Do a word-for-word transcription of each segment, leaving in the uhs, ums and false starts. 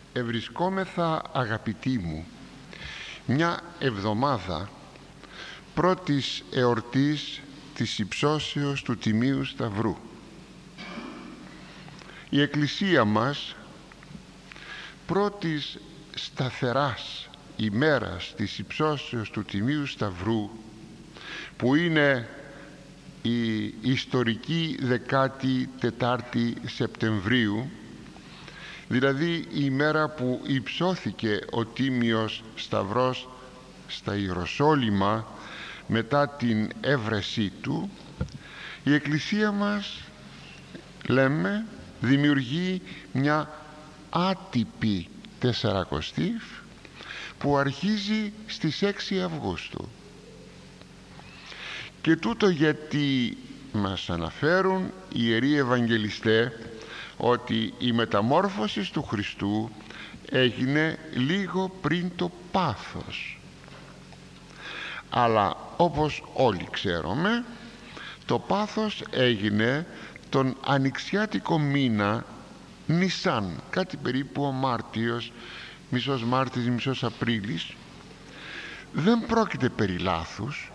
Ευρισκόμεθα, αγαπητοί μου, μια εβδομάδα πρώτης εορτής της υψώσεως του Τιμίου Σταυρού. Η Εκκλησία μας πρώτης σταθεράς ημέρας της υψώσεως του Τιμίου Σταυρού, που είναι η ιστορική δεκάτη τετάρτη Σεπτεμβρίου, δηλαδή η ημέρα που υψώθηκε ο Τίμιος Σταυρός στα Ιεροσόλυμα μετά την έβρεσή του, η Εκκλησία μας, λέμε, δημιουργεί μια άτυπη τεσσαρακοστή που αρχίζει στις έξι Αυγούστου. Και τούτο γιατί μας αναφέρουν οι Ιεροί Ευαγγελιστές ότι η μεταμόρφωση του Χριστού έγινε λίγο πριν το πάθος. Αλλά όπως όλοι ξέρουμε, το πάθος έγινε τον ανοιξιάτικο μήνα Νισάν, κάτι περίπου ο Μάρτιος, μισός Μάρτης, μισός Απρίλης. Δεν πρόκειται περί λάθους,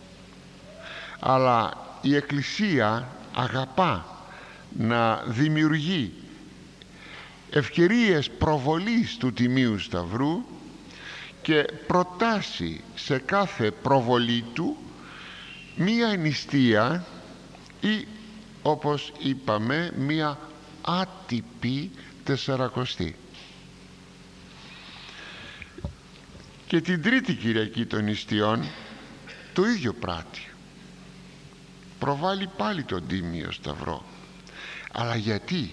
αλλά η Εκκλησία αγαπά να δημιουργεί ευκαιρίες προβολής του Τιμίου Σταυρού και προτάσει σε κάθε προβολή του μία νηστεία ή, όπως είπαμε, μία άτυπη τεσσαρακοστή. Και την τρίτη Κυριακή των νηστείων το ίδιο πράττει. Προβάλλει πάλι τον Τίμιο Σταυρό. Αλλά γιατί?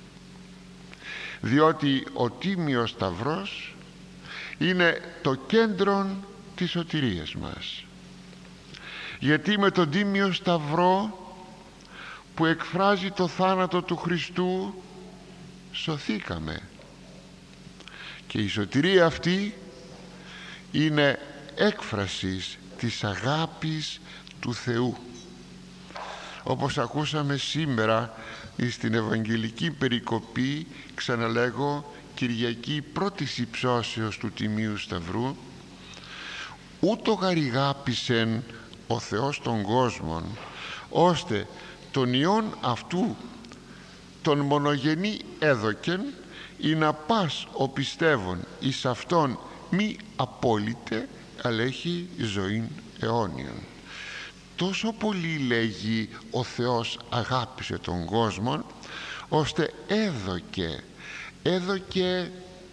Διότι ο Τίμιος Σταυρός είναι το κέντρο της σωτηρίας μας. Γιατί με τον Τίμιο Σταυρό, που εκφράζει το θάνατο του Χριστού, σωθήκαμε. Και η σωτηρία αυτή είναι έκφρασης της αγάπης του Θεού. Όπως ακούσαμε σήμερα στην Ευαγγελική περικοπή, ξαναλέγω, Κυριακή πρώτης υψώσεως του Τιμίου Σταυρού, ούτω γαρηγάπησεν ο Θεός των κόσμων, ώστε τον Υιόν αυτού τον μονογενή έδωκεν, ή να πας ο πιστεύων εις αυτόν μη απόλυτε, αλλά έχει ζωήν αιώνιον. Τόσο πολύ, λέγει, ο Θεός αγάπησε τον κόσμο, ώστε έδωκε έδωκε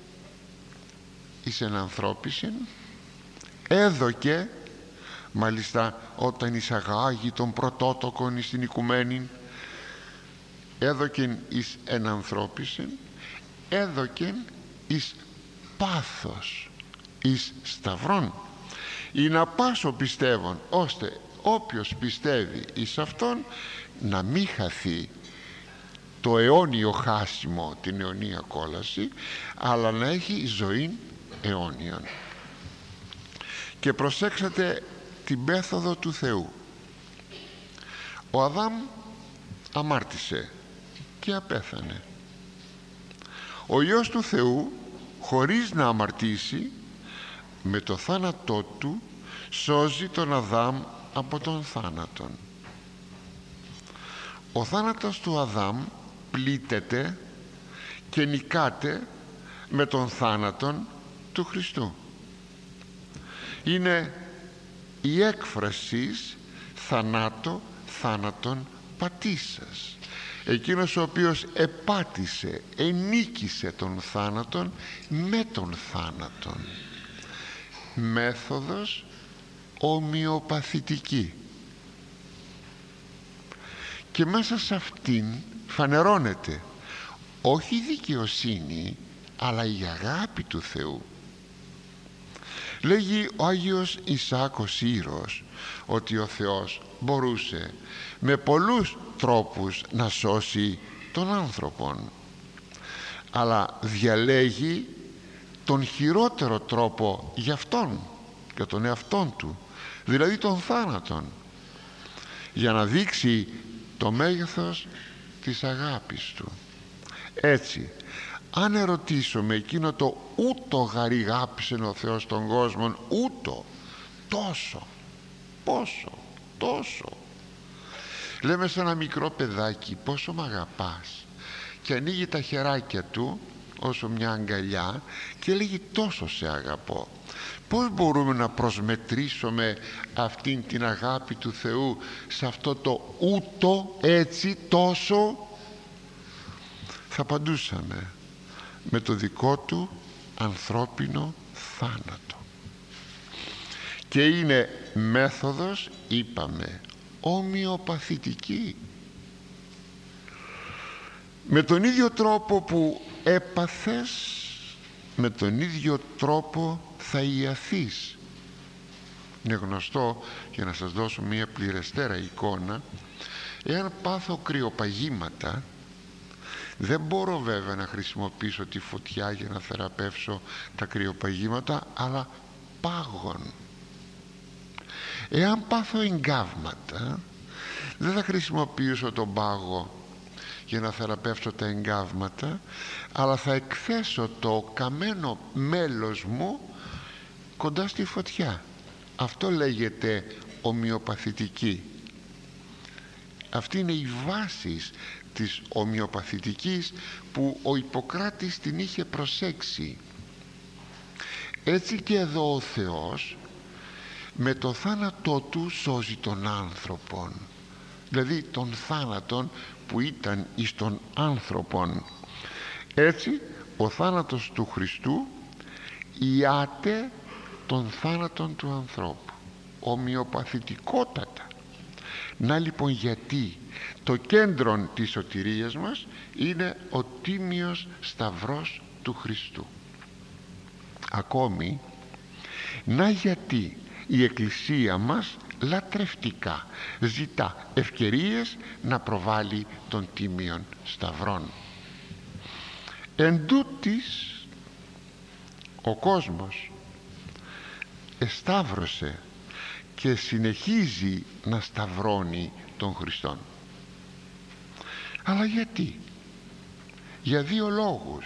εις ενανθρώπισιν, έδωκε μάλιστα όταν εισαγάγει τον πρωτότοκον εις την οικουμένη, έδωκεν εις ενανθρώπισιν, έδωκεν εις πάθος, εις σταυρόν, ή να πάσω πιστεύων, ώστε όποιος πιστεύει εις αυτόν να μην χαθεί το αιώνιο χάσιμο, την αιωνία κόλαση, αλλά να έχει ζωή αιώνιον. Και προσέξατε την μέθοδο του Θεού. Ο Αδάμ αμάρτησε και απέθανε. Ο Υιός του Θεού, χωρίς να αμαρτήσει, με το θάνατό του σώζει τον Αδάμ από τον θάνατον. Ο θάνατος του Αδάμ πλήττεται και νικάται με τον θάνατον του Χριστού. Είναι η έκφραση θανάτο θάνατον πατήσας. Εκείνος ο οποίος επάτησε, ενίκησε τον θάνατον με τον θάνατον. Μέθοδος ομοιοπαθητική. Και μέσα σε αυτήν φανερώνεται όχι η δικαιοσύνη, αλλά η αγάπη του Θεού. Λέγει ο Άγιος Ισάκος Ήρος ότι ο Θεός μπορούσε με πολλούς τρόπους να σώσει τον άνθρωπον, αλλά διαλέγει τον χειρότερο τρόπο για αυτόν, για τον εαυτόν του, δηλαδή τον θάνατον, για να δείξει το μέγεθος της αγάπης του. Έτσι, αν ερωτήσουμε εκείνο το ούτω γαριγάπησεν ο Θεός τον κόσμο, ούτω, τόσο, πόσο, τόσο. Λέμε σε ένα μικρό παιδάκι πόσο μ' αγαπάς και ανοίγει τα χεράκια του όσο μια αγκαλιά και λέγει τόσο σε αγαπώ. Πώς μπορούμε να προσμετρήσουμε αυτήν την αγάπη του Θεού σε αυτό το ούτω, έτσι, τόσο? Θα απαντούσαμε με το δικό του ανθρώπινο θάνατο. Και είναι μέθοδος, είπαμε, ομοιοπαθητική. Με τον ίδιο τρόπο που έπαθες, με τον ίδιο τρόπο θα ιαθείς. Είναι γνωστό, για να σας δώσω μια πληρεστέρα εικόνα, εάν πάθω κρυοπαγήματα, δεν μπορώ βέβαια να χρησιμοποιήσω τη φωτιά για να θεραπεύσω τα κρυοπαγήματα, αλλά πάγων. Εάν πάθω εγκάβματα, δεν θα χρησιμοποιήσω τον πάγο για να θεραπεύσω τα εγκάβματα, αλλά θα εκθέσω το καμένο μέλος μου κοντά στη φωτιά. Αυτό λέγεται ομοιοπαθητική. Αυτή είναι η βάση της ομοιοπαθητικής που ο Ιπποκράτης την είχε προσέξει. Έτσι και εδώ ο Θεός με το θάνατό του σώζει τον άνθρωπον, δηλαδή τον θάνατον που ήταν εις τον άνθρωπον. Έτσι ο θάνατος του Χριστού ιάται τον θάνατον του ανθρώπου ομοιοπαθητικότατα. Να λοιπόν γιατί το κέντρο της σωτηρίας μας είναι ο τίμιος σταυρός του Χριστού. Ακόμη, να γιατί η Εκκλησία μας λατρευτικά ζητά ευκαιρίες να προβάλλει τον τίμιον σταυρόν. Εν τούτης, ο κόσμος εσταύρωσε και συνεχίζει να σταυρώνει τον Χριστόν. Αλλά γιατί? Για δύο λόγους.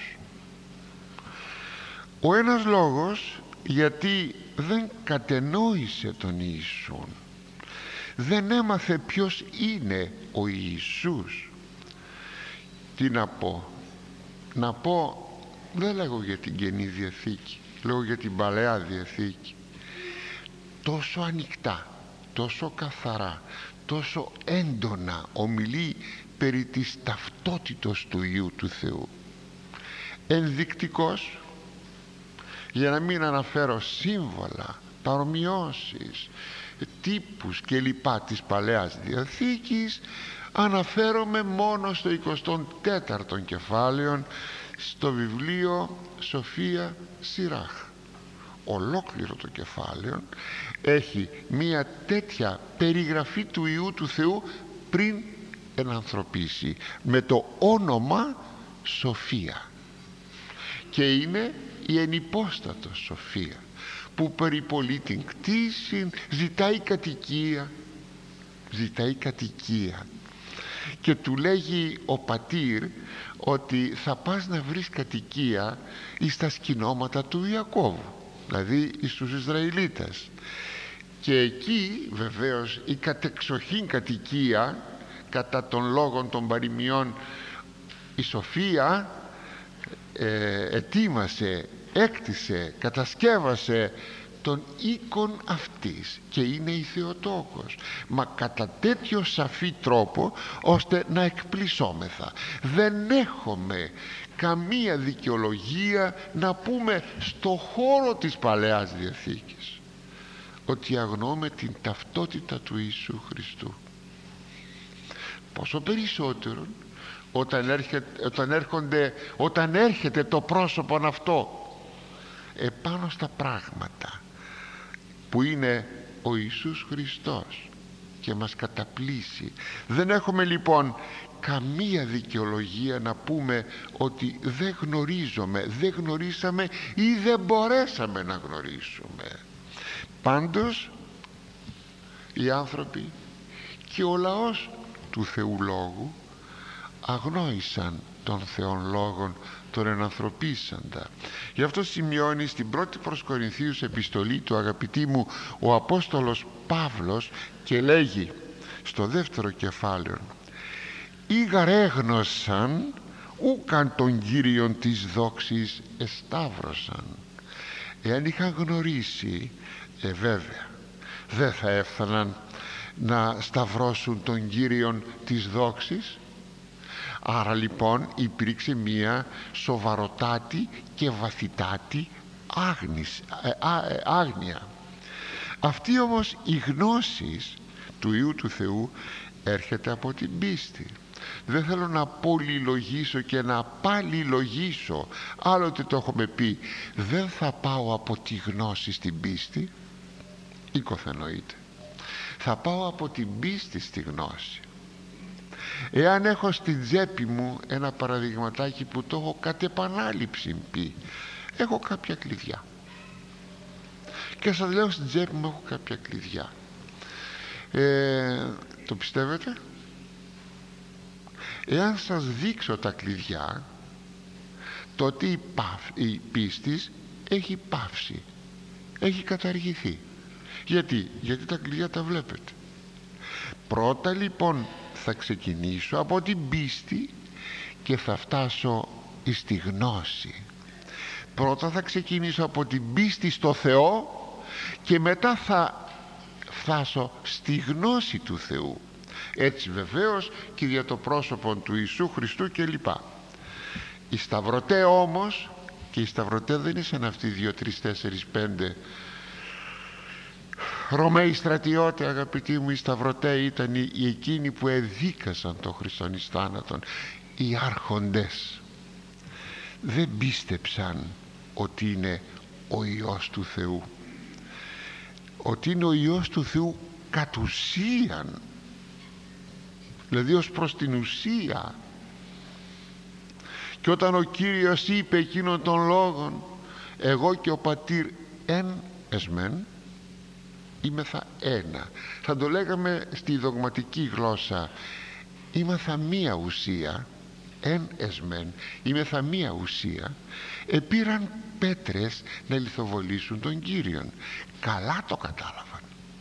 Ο ένας λόγος γιατί δεν κατενόησε τον Ιησούν, δεν έμαθε ποιος είναι ο Ιησούς. Τι να πω? Να πω, δεν λέγω για την Καινή Διαθήκη, λέγω για την Παλαιά Διαθήκη. Τόσο ανοιχτά, τόσο καθαρά, τόσο έντονα ομιλεί περί της ταυτότητος του Υιού του Θεού. Ενδεικτικός, για να μην αναφέρω σύμβολα, παρομοιώσεις, τύπους και λοιπά της Παλαιάς Διαθήκης, αναφέρομαι μόνο στο εικοστό τέταρτο κεφάλαιο στο βιβλίο Σοφία Σιράχ. Ολόκληρο το κεφάλαιο έχει μία τέτοια περιγραφή του Υιού του Θεού πριν ενανθρωπίσει, με το όνομα Σοφία, και είναι η ενυπόστατος Σοφία που περιπολεί την κτήση, ζητάει κατοικία, ζητάει κατοικία και του λέγει ο πατήρ ότι θα πας να βρεις κατοικία εις τα σκηνώματα του Ιακώβου, δηλαδή εις τους Ισραηλίτες. Και εκεί βεβαίως η κατεξοχήν κατοικία, κατά των λόγων των παροιμιών, η Σοφία ε, ετοίμασε, έκτισε, κατασκεύασε τον οίκον αυτής και είναι η Θεοτόκος, μα κατά τέτοιο σαφή τρόπο ώστε να εκπλησόμεθα. Δεν έχουμε καμία δικαιολογία να πούμε στο χώρο της Παλαιάς Διαθήκης ότι αγνοούμε την ταυτότητα του Ιησού Χριστού. Πόσο περισσότερο όταν έρχεται, όταν έρχονται, όταν έρχεται το πρόσωπο αυτό επάνω στα πράγματα που είναι ο Ιησούς Χριστός και μας καταπλήσει. Δεν έχουμε λοιπόν καμία δικαιολογία να πούμε ότι δεν γνωρίζουμε, δεν γνωρίσαμε ή δεν μπορέσαμε να γνωρίσουμε. Πάντως οι άνθρωποι και ο λαός του Θεού Λόγου αγνόησαν των Θεών λόγων, τον ενανθρωπίσαντα. Γι' αυτό σημειώνει στην πρώτη προς Κορινθίους επιστολή του, αγαπητοί μου, ο Απόστολος Παύλος, και λέγει στο δεύτερο κεφάλαιο: «Ήγαρ έγνωσαν, ούκαν τον Κύριον της δόξης εσταύρωσαν». Εάν είχαν γνωρίσει, ε, βέβαια δεν θα έφταναν να σταυρώσουν τον Κύριον της δόξης. Άρα λοιπόν υπήρξε μία σοβαροτάτη και βαθυτάτη άγνης, ε, α, ε, άγνοια. Αυτή όμως η γνώση του Υιού του Θεού έρχεται από την πίστη. Δεν θέλω να πολυλογήσω και να παλιλογήσω, άλλοτε το έχουμε πει. Δεν θα πάω από τη γνώση στην πίστη, οικοθενοείται. Θα πάω από την πίστη στη γνώση. Εάν έχω στην τσέπη μου ένα παραδειγματάκι που το έχω κατ' επανάληψη πει, έχω κάποια κλειδιά και σας λέω, στην τσέπη μου έχω κάποια κλειδιά, ε, το πιστεύετε? Εάν σας δείξω τα κλειδιά, τότε η, παύ, η πίστης έχει πάυσει, έχει καταργηθεί. Γιατί? Γιατί τα κλειδιά τα βλέπετε. Πρώτα λοιπόν θα ξεκινήσω από την πίστη και θα φτάσω στη γνώση. Πρώτα θα ξεκινήσω από την πίστη στο Θεό και μετά θα φτάσω στη γνώση του Θεού. Έτσι βεβαίως και για το πρόσωπο του Ιησού Χριστού κλπ. Οι σταυρωτέ όμως, και οι σταυρωτέ δεν ήσαν αυτοί δύο, τρεις, τέσσερις, πέντε Ρωμαίοι στρατιώτε, αγαπητοί μου. Οι σταυρωτέ ήταν οι, οι εκείνοι που εδίκασαν τον Χριστόν εις θάνατον. Οι άρχοντες δεν πίστεψαν ότι είναι ο Υιός του Θεού, ότι είναι ο Υιός του Θεού κατ' ουσίαν, δηλαδή ως προς την ουσία. Και όταν ο Κύριος είπε εκείνον των λόγων, εγώ και ο Πατήρ εν εσμεν, είμεθα ένα, θα το λέγαμε στη δογματική γλώσσα, είμεθα μία ουσία, εν εσμεν, είμεθα μία ουσία. Επήραν πέτρες να λιθοβολήσουν τον Κύριον. Καλά το κατάλαβαν.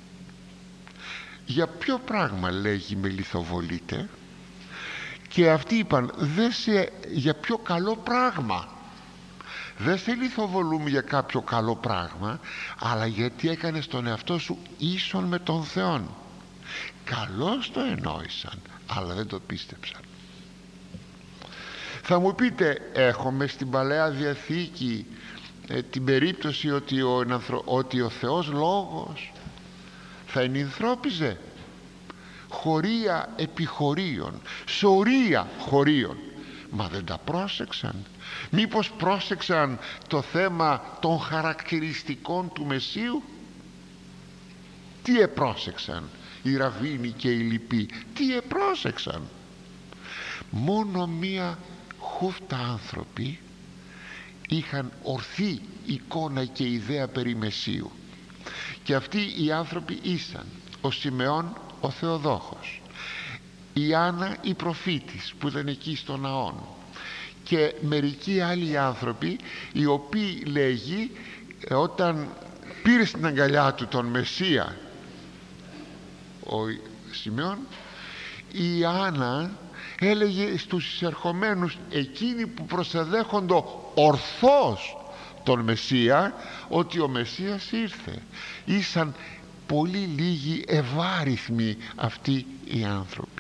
Για ποιο πράγμα λέγει με λιθοβολείτε? Και αυτοί είπαν, δεν σε, για ποιο καλό πράγμα. Δεν σε λιθοβολούμε για κάποιο καλό πράγμα, αλλά γιατί έκανες τον εαυτό σου ίσον με τον Θεόν. Καλώς το εννοήσαν, αλλά δεν το πίστεψαν. Θα μου πείτε, έχουμε στην Παλαιά Διαθήκη ε, την περίπτωση ότι ο, ότι ο Θεός Λόγος θα ενυνθρώπιζε? Χωρία επί χωρίων, σωρία χωρίων. Μα δεν τα πρόσεξαν. Μήπως πρόσεξαν το θέμα των χαρακτηριστικών του Μεσσίου? Τι επρόσεξαν οι Ραβίνοι και οι λοιποί? Τι επρόσεξαν? Μόνο μία χούφτα άνθρωποι είχαν ορθή εικόνα και ιδέα περί Μεσσίου, και αυτοί οι άνθρωποι ήσαν ο Σιμεών ο Θεοδόχος, η Άννα η προφήτης που ήταν εκεί στον ναόν, και μερικοί άλλοι άνθρωποι, οι οποίοι, λέγει, όταν πήρε στην αγκαλιά του τον Μεσσία ο Σιμεών, η Άννα έλεγε στους εισερχομένους, εκείνοι που προσεδέχοντο ορθώς τον Μεσσία, ότι ο Μεσσίας ήρθε. Ήσαν πολύ λίγοι, ευάριθμοι αυτοί οι άνθρωποι.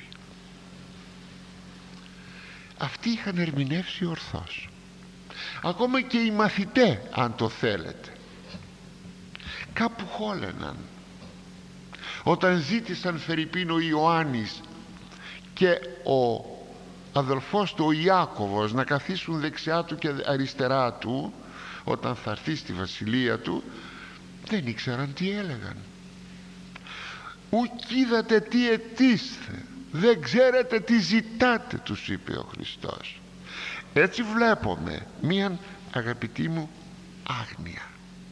Αυτοί είχαν ερμηνεύσει ορθώς. Ακόμα και οι μαθητές, αν το θέλετε, κάπου χόλαιναν. Όταν ζήτησαν φερειπίν ο Ιωάννης και ο αδελφός του ο Ιάκωβος να καθίσουν δεξιά του και αριστερά του όταν θα έρθει στη βασιλεία του, δεν ήξεραν τι έλεγαν. Ουκ είδατε τι αιτήστε, δεν ξέρετε τι ζητάτε, τους είπε ο Χριστός. Έτσι βλέπουμε μίαν, αγαπητοί μου, άγνοια.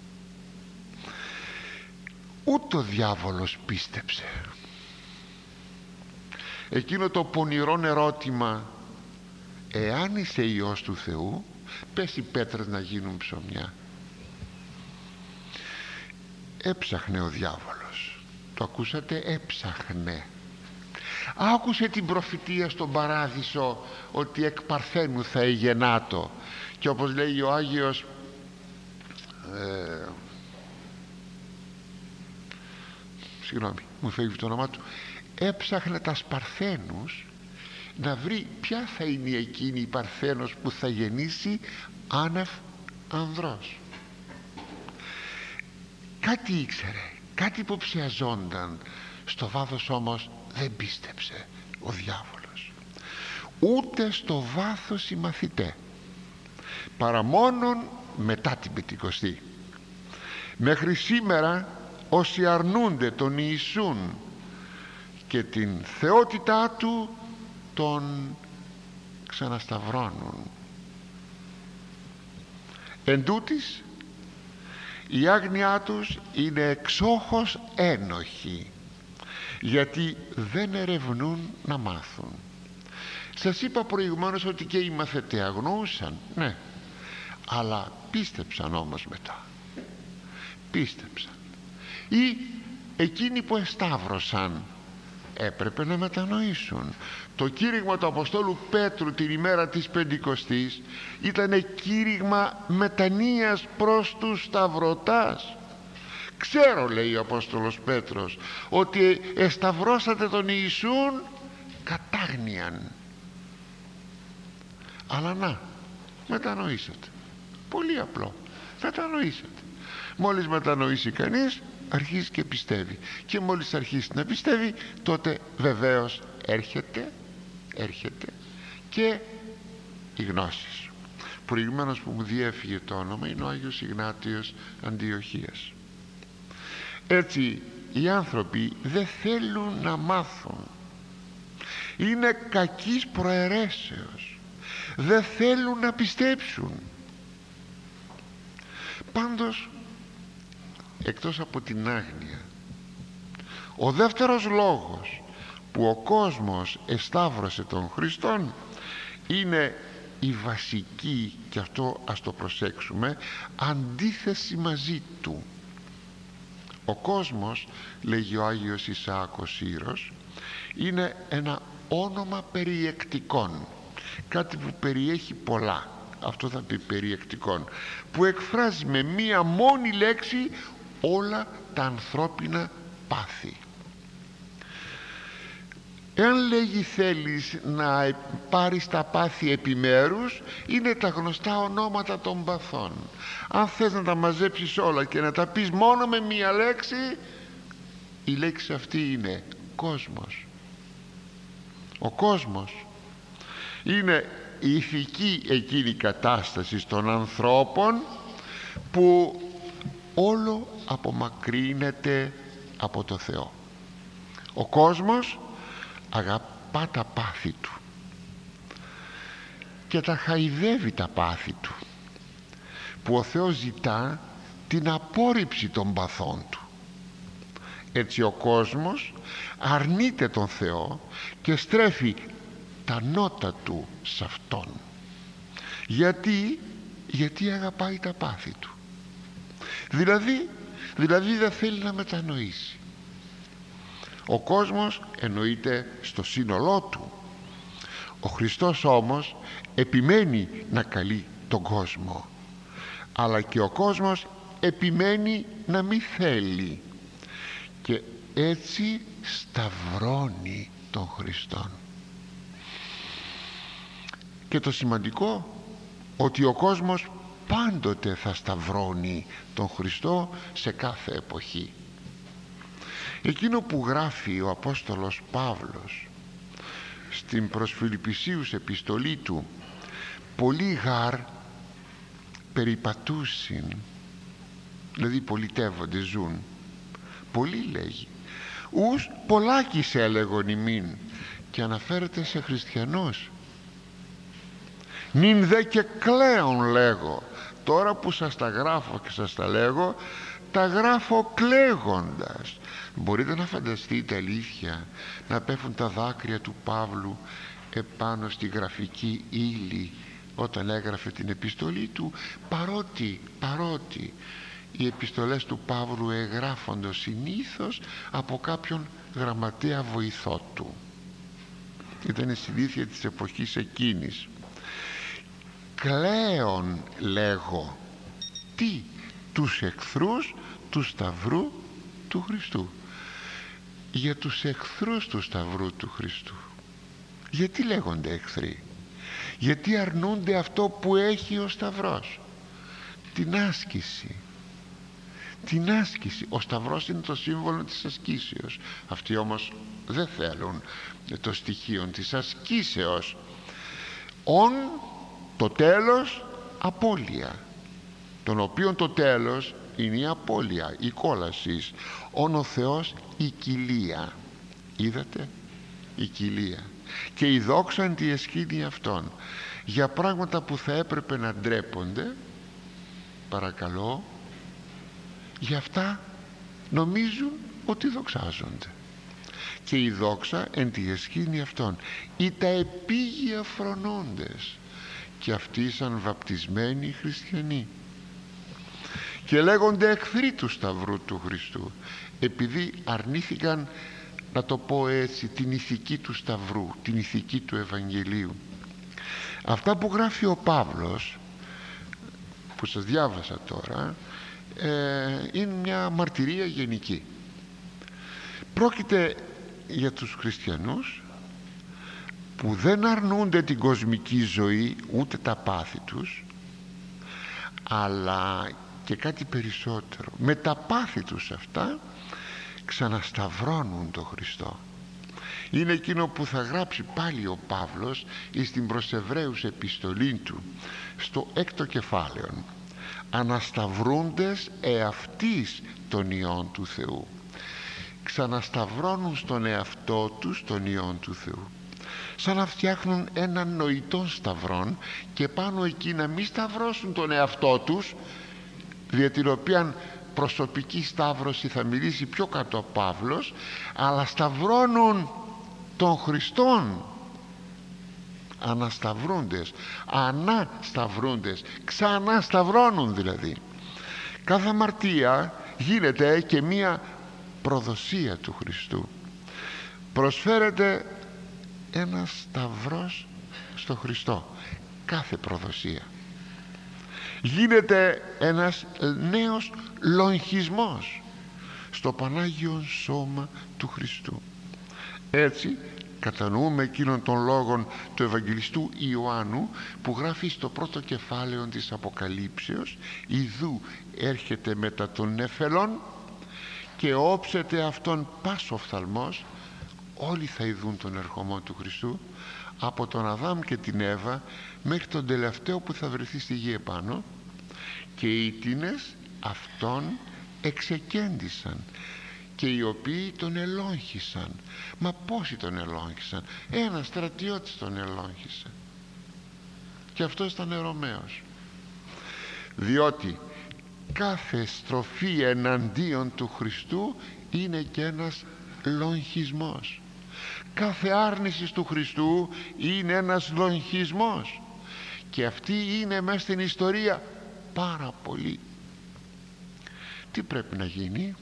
Ούτε ο διάβολος πίστεψε. Εκείνο το πονηρό ερώτημα εάν είσαι Υιός του Θεού, πες οι πέτρες να γίνουν ψωμιά. Έψαχνε ο διάβολος, το ακούσατε, έψαχνε. Άκουσε την προφητεία στον παράδεισο ότι εκ παρθένου θα εγεννάτο, και όπως λέει ο Άγιος ε, συγγνώμη μου φεύγει το όνομά του, έψαχνε τα Παρθένους να βρει ποια θα είναι εκείνη η Παρθένος που θα γεννήσει άνευ ανδρός. Κάτι ήξερε, κάτι υποψιαζόνταν, στο βάθος όμως δεν πίστεψε ο διάβολος, ούτε στο βάθος οι μαθητές, παρά μόνον μετά την Πεντηκοστή. Μέχρι σήμερα όσοι αρνούνται τον Ιησούν και την θεότητά του, τον ξανασταυρώνουν. Εν τούτοις, η άγνοιά τους είναι εξόχως ένοχη, γιατί δεν ερευνούν να μάθουν. Σας είπα προηγουμένως ότι και οι μαθητές αγνοούσαν, ναι, αλλά πίστεψαν όμως μετά. Πίστεψαν. Ή εκείνοι που εσταύρωσαν έπρεπε να μετανοήσουν. Το κήρυγμα του Αποστόλου Πέτρου την ημέρα της Πεντηκοστής ήταν κήρυγμα μετανοίας προς τους σταυρωτάς. Ξέρω, λέει ο Απόστολος Πέτρος, ότι εσταυρώσατε τον Ιησούν κατάγνιαν, αλλά να, μετανοήσατε. Πολύ απλό, μετανοήσατε. Μόλις μετανοήσει κανείς, αρχίζει και πιστεύει, και μόλις αρχίσει να πιστεύει, τότε βεβαίως έρχεται έρχεται και η γνώση. Προηγουμένως που μου διέφυγε το όνομα είναι ο Άγιος Ιγνάτιος Αντιοχίας. Έτσι οι άνθρωποι δεν θέλουν να μάθουν, είναι κακής προαιρέσεως, δεν θέλουν να πιστέψουν. Πάντως, εκτός από την άγνοια, ο δεύτερος λόγος που ο κόσμος εσταύρωσε τον Χριστόν είναι η βασική, και αυτό ας το προσέξουμε, αντίθεση μαζί του. Ο κόσμος, λέγει ο Άγιος Ισαάκος Σύρος, είναι ένα όνομα περιεκτικών, κάτι που περιέχει πολλά, αυτό θα πει περιεκτικών, που εκφράζει με μία μόνη λέξη όλα τα ανθρώπινα πάθη. Εάν λέγει θέλεις να πάρεις τα πάθη επιμέρους, είναι τα γνωστά ονόματα των παθών. Αν θες να τα μαζέψεις όλα και να τα πεις μόνο με μία λέξη, η λέξη αυτή είναι κόσμος. Ο κόσμος είναι η ηθική εκείνη κατάσταση των ανθρώπων που όλο απομακρύνεται από το Θεό. Ο κόσμος αγαπά τα πάθη του και τα χαϊδεύει τα πάθη του, που ο Θεός ζητά την απόρριψη των παθών του. Έτσι ο κόσμος αρνείται τον Θεό και στρέφει τα νότα του σε Αυτόν. Γιατί, γιατί αγαπάει τα πάθη του. Δηλαδή, δηλαδή δεν θέλει να μετανοήσει. Ο κόσμος εννοείται στο σύνολό του. Ο Χριστός όμως επιμένει να καλεί τον κόσμο, αλλά και ο κόσμος επιμένει να μην θέλει, και έτσι σταυρώνει τον Χριστόν. Και το σημαντικό, ότι ο κόσμος πάντοτε θα σταυρώνει τον Χριστό σε κάθε εποχή. Εκείνο που γράφει ο Απόστολος Παύλος στην προς Φιλιππισίους επιστολή του, πολύ γάρ περιπατούσιν, δηλαδή πολιτεύονται, ζουν, πολύ λέγει, ους πολλάκις έλεγον ημίν, και αναφέρεται σε χριστιανούς. Νυν δε και κλαίον λέγω. Τώρα που σας τα γράφω και σας τα λέγω, τα γράφω κλαίγοντας. Μπορείτε να φανταστείτε, αλήθεια, να πέφτουν τα δάκρυα του Παύλου επάνω στη γραφική ύλη όταν έγραφε την επιστολή του, παρότι, παρότι οι επιστολές του Παύλου εγγράφονται συνήθως από κάποιον γραμματέα βοηθό του. Ήταν η συνήθεια της εποχής εκείνης. Κλαίον λέγω τι, τους εχθρούς του Σταυρού του Χριστού. Για τους εχθρούς του Σταυρού του Χριστού. Γιατί λέγονται εχθροί? Γιατί αρνούνται αυτό που έχει ο Σταυρός, την άσκηση. Την άσκηση. Ο Σταυρός είναι το σύμβολο της ασκήσεως. Αυτοί όμως δεν θέλουν το στοιχείο της ασκήσεως. «Ον» το τέλος απώλεια, τον οποίον το τέλος είναι η απώλεια, η κόλαση. «Ον» ο Θεός η κοιλία. Είδατε, η κοιλία. Και η δόξα εν τη εσκήνη αυτών. Για πράγματα που θα έπρεπε να ντρέπονται, παρακαλώ, για αυτά νομίζουν ότι δοξάζονται. Και η δόξα εν τη εσκήνη αυτών. Ή τα επίγεια φρονώντες, και αυτοί ήσαν βαπτισμένοι χριστιανοί. Και λέγονται εχθροί του Σταυρού του Χριστού, επειδή αρνήθηκαν, να το πω έτσι, την ηθική του Σταυρού, την ηθική του Ευαγγελίου. Αυτά που γράφει ο Παύλος, που σας διάβασα τώρα, ε, είναι μια μαρτυρία γενική. Πρόκειται για τους χριστιανούς που δεν αρνούνται την κοσμική ζωή ούτε τα πάθη τους, αλλά και κάτι περισσότερο, με τα πάθη τους αυτά ξανασταυρώνουν τον Χριστό. Είναι εκείνο που θα γράψει πάλι ο Παύλος στην προς Εβραίους επιστολή του στο έκτο κεφάλαιο, ανασταυρούντες εαυτής των ιών του Θεού. Ξανασταυρώνουν στον εαυτό τους των ιών του Θεού, σαν να φτιάχνουν έναν νοητόν σταυρόν, και πάνω εκεί να μην σταυρώσουν τον εαυτό τους, δια την οποία προσωπική σταύρωση θα μιλήσει πιο κάτω ο Παύλος, αλλά σταυρώνουν τον Χριστόν. Ανασταυρούντες, ανασταυρούντες, ξανασταυρώνουν δηλαδή. Κάθε αμαρτία γίνεται και μία προδοσία του Χριστού. Προσφέρεται ένας σταυρός στο Χριστό, κάθε προδοσία. Γίνεται ένας νέος λογισμός στο Πανάγιον Σώμα του Χριστού. Έτσι κατανοούμε εκείνον των λόγων του Ευαγγελιστού Ιωάννου, που γράφει στο πρώτο κεφάλαιο της Αποκαλύψεως: «Ιδού έρχεται μετά των νεφελών και όψεται αυτόν πας οφθαλμός». Όλοι θα ειδούν τον ερχομό του Χριστού, από τον Αδάμ και την Εύα μέχρι τον τελευταίο που θα βρεθεί στη γη επάνω, και οι ήτινες αυτόν εξεκέντησαν, και οι οποίοι τον ελόγχησαν. Μα πόσοι τον ελόγχησαν? Ένας στρατιώτης τον ελόγχησε, και αυτός ήταν Ρωμαίος. Διότι κάθε στροφή εναντίον του Χριστού είναι και ένας λογχισμός. Κάθε άρνηση του Χριστού είναι ένας λογχισμός, και αυτή είναι μέσα στην ιστορία πάρα πολύ. Τι πρέπει να γίνει?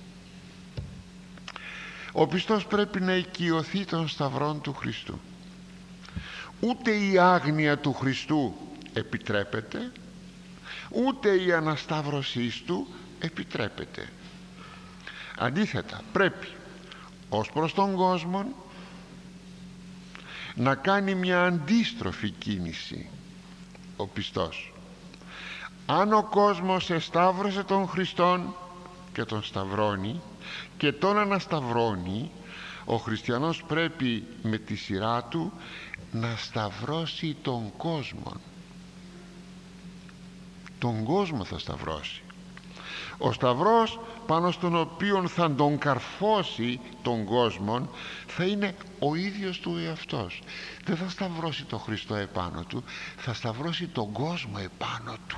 Ο πιστός πρέπει να οικειωθεί των σταυρών του Χριστού. Ούτε η άγνοια του Χριστού επιτρέπεται, ούτε η ανασταύρωσή του επιτρέπεται. Αντίθετα, πρέπει ως προς τον κόσμο να κάνει μια αντίστροφη κίνηση ο πιστός. Αν ο κόσμος εσταύρωσε τον Χριστόν και τον σταυρώνει και τον ανασταυρώνει, ο χριστιανός πρέπει με τη σειρά του να σταυρώσει τον κόσμο. Τον κόσμο θα σταυρώσει. Ο σταυρός πάνω στον οποίο θα τον καρφώσει τον κόσμο θα είναι ο ίδιος του εαυτός. Δεν θα σταυρώσει τον Χριστό επάνω του, θα σταυρώσει τον κόσμο επάνω του.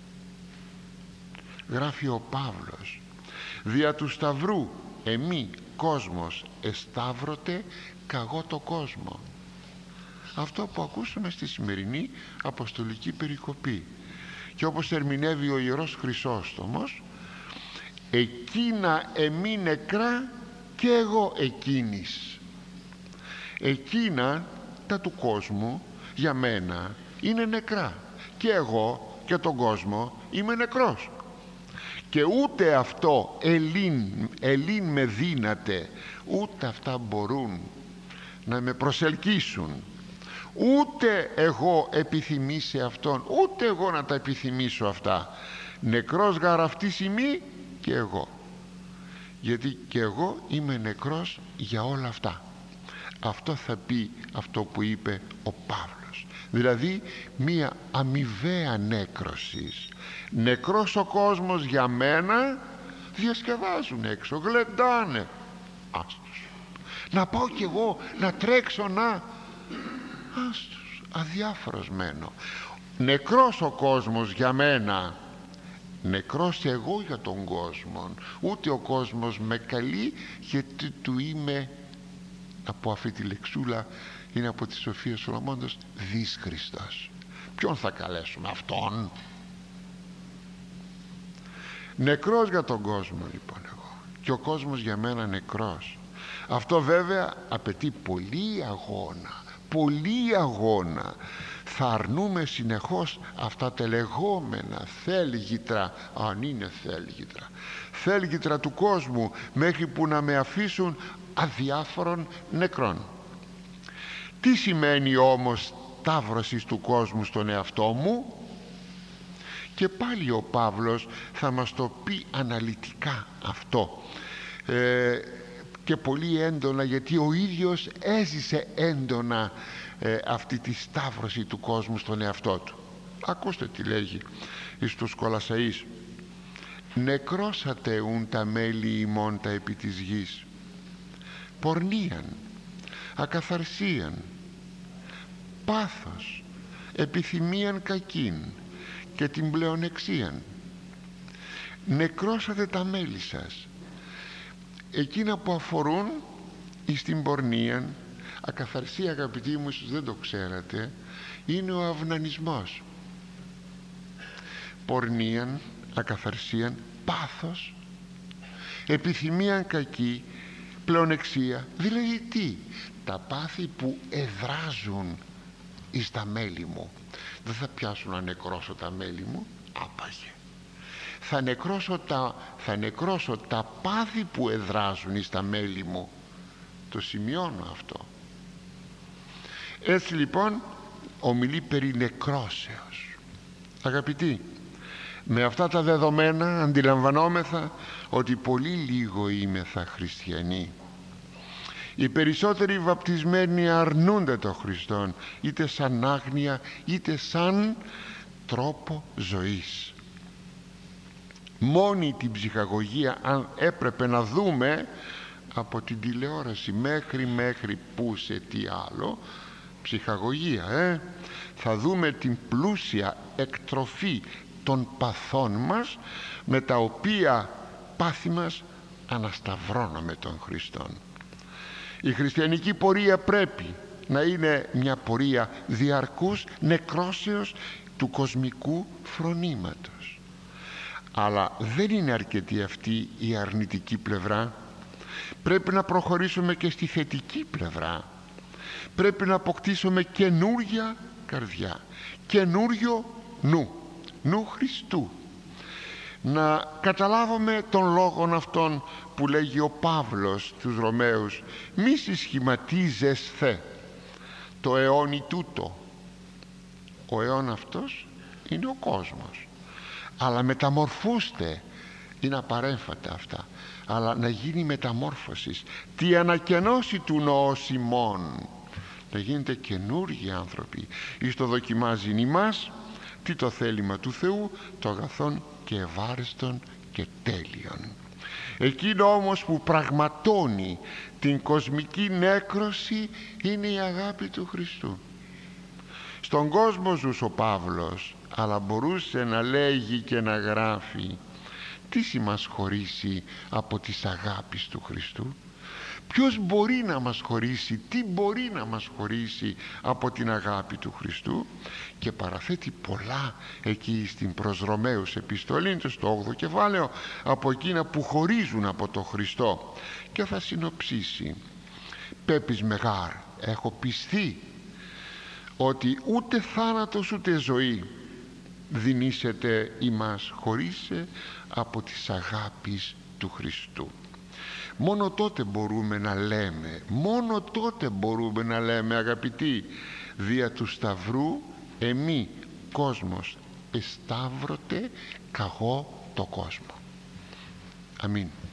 Γράφει ο Παύλος: «Δια του σταυρού εμή κόσμος εσταύρωτε καγώ το κόσμο». αυτό που ακούσαμε στη σημερινή αποστολική περικοπή. Και όπως ερμηνεύει ο Ιερός Χρυσόστομος, εκείνα εμή νεκρά και εγώ εκείνης. Εκείνα τα του κόσμου για μένα είναι νεκρά και εγώ και τον κόσμο είμαι νεκρός, και ούτε αυτό ελίν, ελίν με δύναται, ούτε αυτά μπορούν να με προσελκύσουν, ούτε εγώ επιθυμεί σε αυτόν, ούτε εγώ να τα επιθυμήσω αυτά. Νεκρός γαρ αυτή σημεί και εγώ, γιατί και εγώ είμαι νεκρός για όλα αυτά. Αυτό θα πει αυτό που είπε ο Παύλος, δηλαδή μία αμοιβαία νέκρωσης. Νεκρός ο κόσμος για μένα, διασκεδάζουν έξω, γλεντάνε, άστος. Να πάω κι εγώ να τρέξω, να, άστος, αδιάφορος μένω. Νεκρός ο κόσμος για μένα, νεκρός εγώ για τον κόσμο. Ούτε ο κόσμος με καλεί, γιατί του είμαι, από αυτή τη λεξούλα, είναι από τη Σοφία Σολομώντος, δις Χριστός. Ποιον θα καλέσουμε? Αυτόν. Νεκρός για τον κόσμο λοιπόν εγώ, και ο κόσμος για μένα νεκρός. Αυτό βέβαια απαιτεί πολύ αγώνα, πολύ αγώνα. Θα αρνούμε συνεχώς αυτά τα λεγόμενα θέλγητρα, αν είναι θέλγητρα, θέλγητρα του κόσμου, μέχρι που να με αφήσουν αδιάφορων νεκρών. Τι σημαίνει όμως ταύρωσης του κόσμου στον εαυτό μου? Και πάλι ο Παύλος θα μας το πει αναλυτικά αυτό, ε, και πολύ έντονα, γιατί ο ίδιος έζησε έντονα ε, αυτή τη σταύρωση του κόσμου στον εαυτό του. Ακούστε τι λέγει εις τους Κολασσαείς: νεκρώσατε ουν τα μέλη ημών τα επί της γης, πορνίαν, ακαθαρσίαν, πάθος, επιθυμίαν κακήν και την πλεονεξίαν. Νεκρώσατε τα μέλη σας, εκείνα που αφορούν εις την πορνίαν. Ακαθαρσία, αγαπητοί μου, ίσως δεν το ξέρατε, είναι ο αυνανισμός. Πορνίαν, ακαθαρσίαν, πάθος, επιθυμίαν κακή, πλεονεξία. Δηλαδή τι? Τα πάθη που εδράζουν εις τα μέλη μου. Δεν θα πιάσουν να νεκρώσω τα μέλη μου, άπαγε. Θα νεκρώσω τα, θα νεκρώσω τα πάθη που εδράζουν εις τα μέλη μου. Το σημειώνω αυτό. Έτσι λοιπόν ομιλεί περί νεκρώσεως. Αγαπητοί, με αυτά τα δεδομένα αντιλαμβανόμεθα ότι πολύ λίγο είμεθα χριστιανοί. Οι περισσότεροι βαπτισμένοι αρνούνται τον Χριστόν, είτε σαν άγνοια είτε σαν τρόπο ζωής. Μόνη την ψυχαγωγία, αν έπρεπε να δούμε από την τηλεόραση μέχρι μέχρι που σε τι άλλο, ψυχαγωγία, ε? θα δούμε την πλούσια εκτροφή των παθών μας, με τα οποία πάθη μας ανασταυρώναμε τον Χριστόν. Η χριστιανική πορεία πρέπει να είναι μια πορεία διαρκούς νεκρώσεως του κοσμικού φρονήματος. Αλλά δεν είναι αρκετή αυτή η αρνητική πλευρά. Πρέπει να προχωρήσουμε και στη θετική πλευρά. Πρέπει να αποκτήσουμε καινούρια καρδιά, καινούριο νου, νου Χριστού. Να καταλάβουμε τον λόγον αυτόν που λέγει ο Παύλος στους Ρωμαίους: μη συσχηματίζεσθε το αιώνι τούτο. Ο αιών αυτός είναι ο κόσμος, αλλά μεταμορφούστε, είναι απαρέμφατα αυτά, αλλά να γίνει μεταμόρφωση, τι ανακαινώσει του νοός ημών, να γίνετε καινούργιοι άνθρωποι, εις το δοκιμάζει ημάς τι το θέλημα του Θεού, το αγαθόν και ευάρεστον και τέλειον. Εκείνο όμως που πραγματώνει την κοσμική νέκρωση είναι η αγάπη του Χριστού. Στον κόσμο ζούσε ο Παύλος, αλλά μπορούσε να λέγει και να γράφει: τι μας χωρίσει από της αγάπης του Χριστού? Ποιος μπορεί να μας χωρίσει, τι μπορεί να μας χωρίσει από την αγάπη του Χριστού? Και παραθέτει πολλά εκεί στην προς Ρωμαίους επιστολή, στο όγδοο κεφάλαιο, από εκείνα που χωρίζουν από τον Χριστό, και θα συνοψίσει: «Πέπεις μεγάρ, έχω πιστεί ότι ούτε θάνατος ούτε ζωή δυνήσεται ημάς χωρίσε από της αγάπης του Χριστού». Μόνο τότε μπορούμε να λέμε, μόνο τότε μπορούμε να λέμε, αγαπητοί, δια του Σταυρού εμεί κόσμος εσταύρωτε καγώ το κόσμο. Αμήν.